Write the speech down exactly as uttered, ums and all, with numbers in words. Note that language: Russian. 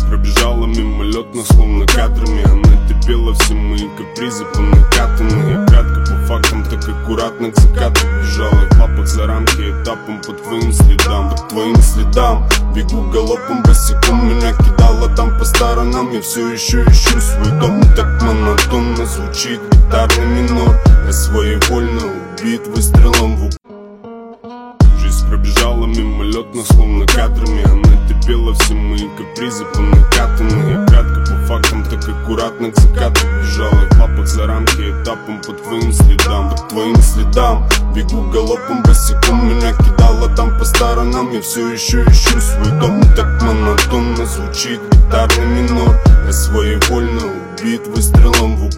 пробежала мимолетно, словно кадрами. Она терпела все мои капризы по накатанной. Я кратко по фактам, так аккуратно к закату бежала. В лапах за рамки этапом по твоим следам, по твоим следам. Бегу галопом босиком, меня кидало там по сторонам. Я все еще ищу свой дом, и так монотонно звучит гитарный минор. Я своевольно убит выстрелом в упор. Жизнь пробежала мимолетно, словно кадрами. Она терпела все мои капризы по накатанной. Я кратко по фактам, так аккуратно к закату бежала. В лапах за рамки этапом по твоим следам, по твоим следам. Бегу галопом босиком, меня кидало там по сторонам. Я все еще ищу свой дом, и так монотонно звучит гитарный минор. Я своевольно убит выстрелом в упор.